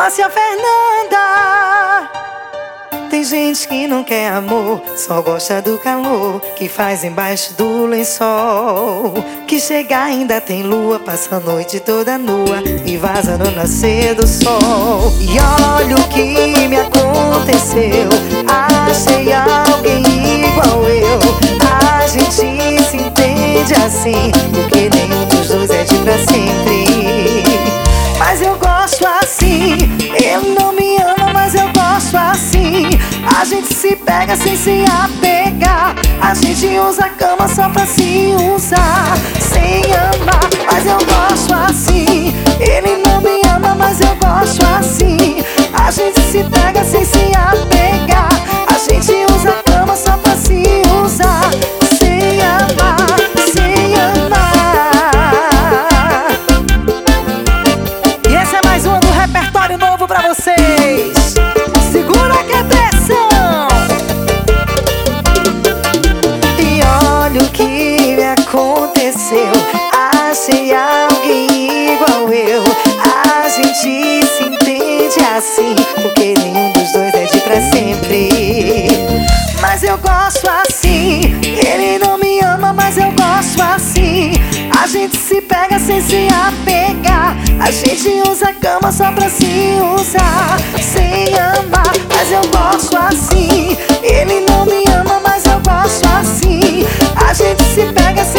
Márcia Fernanda. Tem gente que não quer amor, só gosta do calor que faz embaixo do lençol. Que chega ainda tem lua, passa a noite toda nua e vaza no nascer do sol. E olha o que me aconteceu, achei alguém igual eu. A gente se entende assim, porque nenhum dos dois é de pra sempre. Mas eu gosto assim, ele não me ama, mas eu gosto assim. A gente se pega sem se apegar, a gente usa a cama só pra se usar, sem amar. Mas eu gosto assim, ele não me ama, mas eu gosto assim. A gente se pega sem se apegar, a gente usa a cama só pra se usar, sem amar, sem amar. E essa é mais uma do repertório novo pra vocês. Segura que é pressão. E olha o que me aconteceu, achei alguém igual eu. A gente se entende assim, porque nenhum dos dois é de pra sempre. Mas eu gosto assim, ele não me ama, mas eu gosto assim. A gente se pega sem se apegar, a gente usa a cama só pra se usar, sem amar. Mas eu gosto assim, ele não me ama, mas eu gosto assim. A gente se pega sem